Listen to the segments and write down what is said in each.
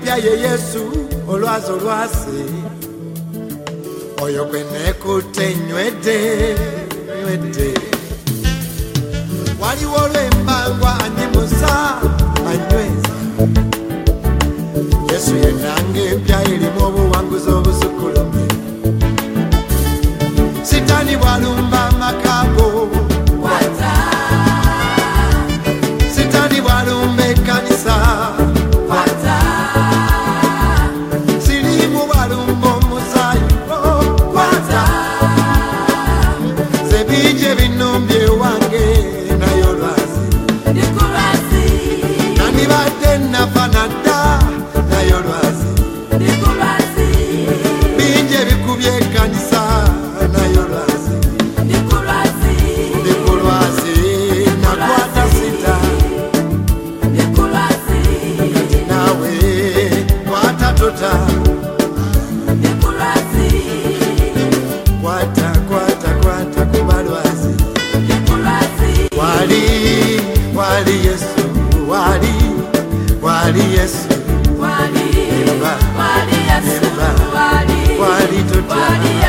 Erinnya ye Yesu olwazi olwase oyo gwe neekutte nywedde waliwo olw'embangwa anyimusa anyweza Yesu yenanga empya erimu obuwanguzi obusukulume Sitani bwalumba amakago Sitani bwalumba ekkanisa Sirimu bwalumba omusaayi Zebije binumbye wange naye olwazi Nandibadde nafa nadda naye olwazi Bingi ebikubye ekkanisa naye olwazi Ndikulwazi nakwata sita Kati nawe kwata tota Kwata kuba lwazi Wali Yesu Wali Yesu Wali totya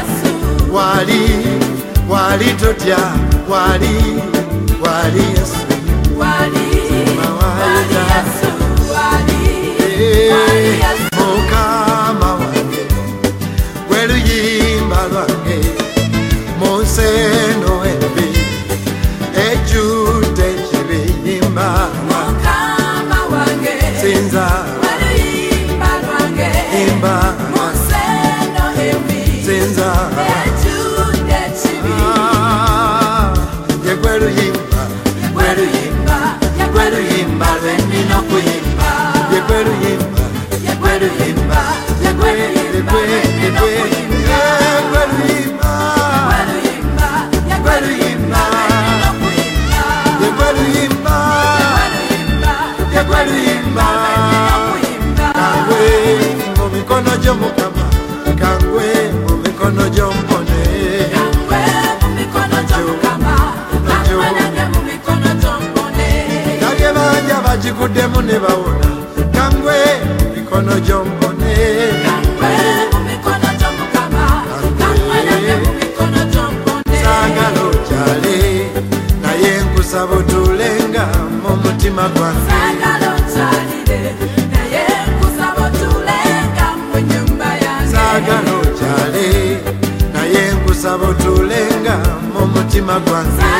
Wali totya Wali Yesu Mukama wange gwe luyimba lwange mu nseno embi ejjudde ekibiyimba Mukama wange sinza imba museno embi sinza ejjudde ekibi gwe luyimba lwenina okuyimba gwe luyimba Mumikono gyo Mukama kangwe mumikono gyo mpone Kage banja bagiguddemu ne bawona kangwe mumikono gyo mpone Saagala okyale naye nkusaba otuulenga mu mutima gwange Saagala okyale naye nkusaba otuulenga mu mutima gwange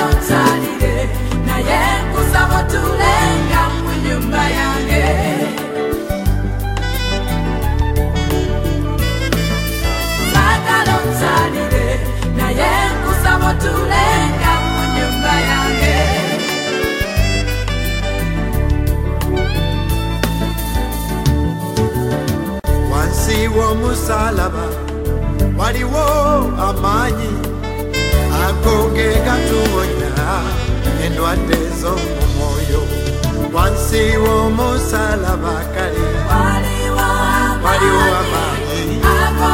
Wansi w'omusalaba waliwo amaanyi agoge gatuwonya endwadde z'omu mwoyo wansi w'omusalaba kale waliwo amaanyi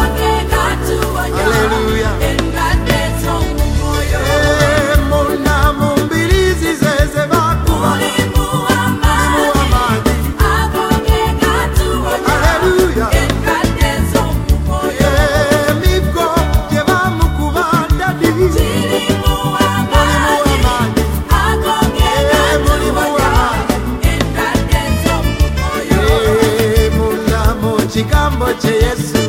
Haleluya Muna mu mbiriizi ze bakuba mulimu amaanyi Haleluya Emiggo gye bamukuba ndadi mulimu amaanyi Muna mu kigambo kye Yesu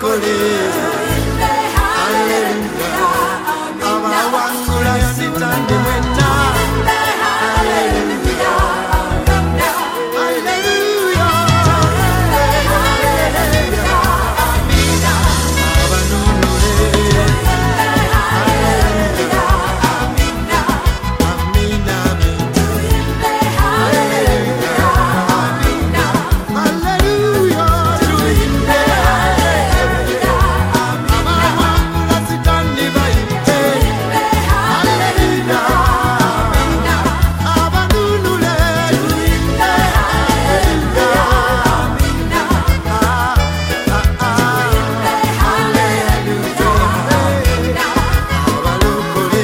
abalokole haleluya abawangula sitani mwena haleluya haleluya amina abanunule haleluya amina amina haleluya amina haleluya tuimbe haleluya abawangula sitani baite haleluya amina abanunule tuimbe haleluya amina haleluya abalokole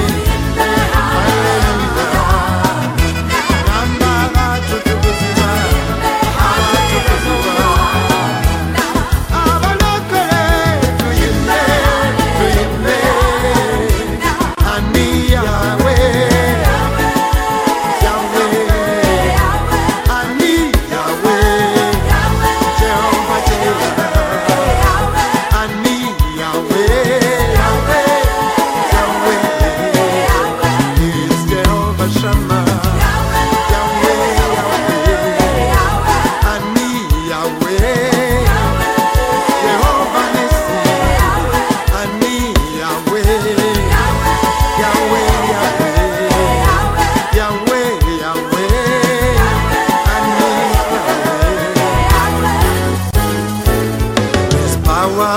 gamba batutukuzibwa abatukuzibwa abalokole tuyimbe tuyimbe ani yawe yawe ani yawe Jehova Jireh ani yawe yawe yawe is Jehovah Shammah yawe yawe ani yawe Jehovah Nissi ani yawe yawe yawe yawe ani His power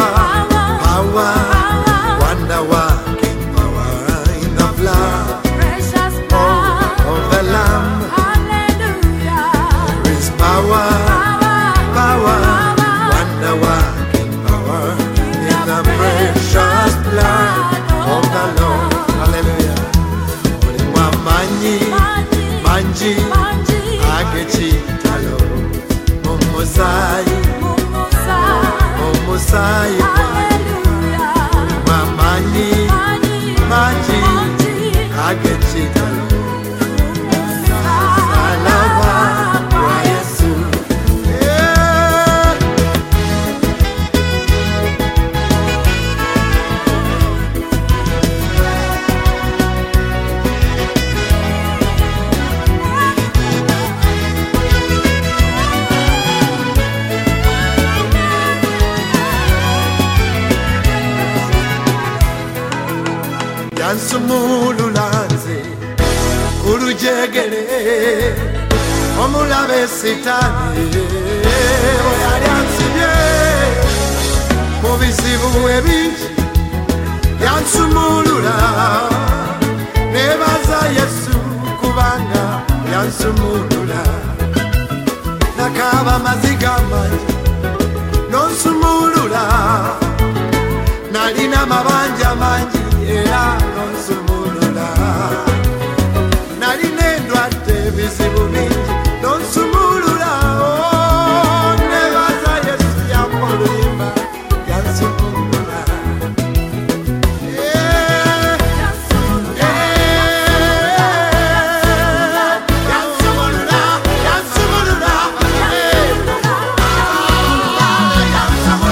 wonder working power in the blood Precious blood. of the Lamb. Hallelujah. There is power, wonder working power in the precious blood of the Lord. Hallelujah. Mulimwa manyi manji agechitalo mumusayi mumusayi mulimwa manyi manji agechitalo salava kwa Yesu. Yeah. Yansumululanze kulujegere omulabe sitani oyali ansibye mu bizibu ebingi yansumulula nebaza Yesu kubanga yansumulula nakaba maziga mangi nonsumulula nalina mabanja mangi era nonsumulula nalina endwadde ebizibu bingi nonsumulula nebaza Yesu yampa oluyimba yansumulula yansumulula yansumulula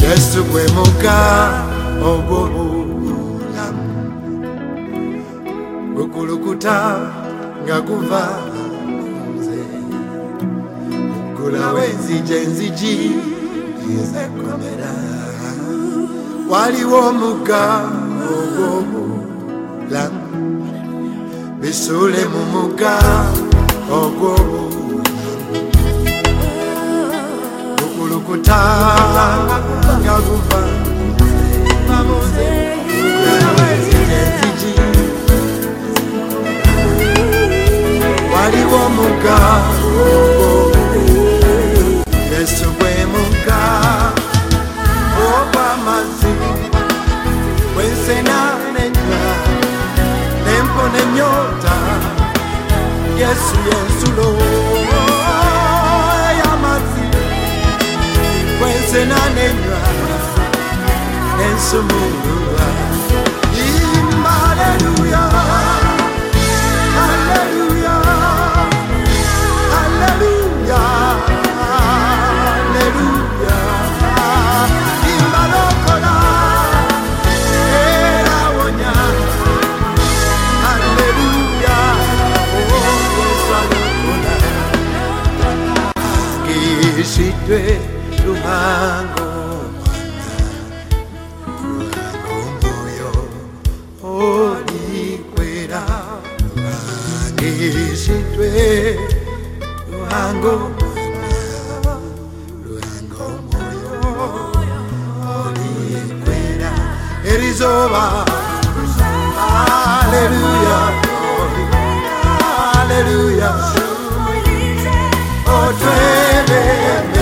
Yesu gwe mugga ogw'obulamu gukulukuta nga guva nze gulawo enzigi ezekomera waliwo omugga ogw'obulamu bisule mu mugga ogw'obulamu gukulukuta nga guva waliwo omugga Yesu gwe mugga ogw'amazzi gw'ensena n'ennywa n'empona ennyota Yesu y'ensulo y'amazzi gw'ensena n'ennywa n'ensumululwa imba aleluya aleluya aleluya aleluya imba lokola era wonya aleluya Yesu alokola gishitwe ruhango Luhango moyo olikwera erizoba haleluya haleluya otwebeme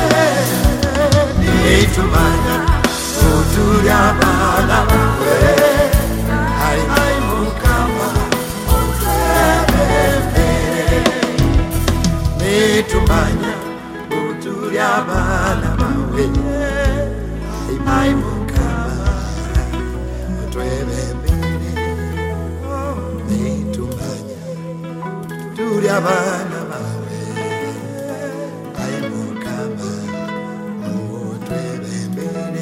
nitumanya otuli abana bawe ai mukama tumanya utuli abana bawe ai mukama twebembere tumanya utuli abana bawe ai mukama twebembere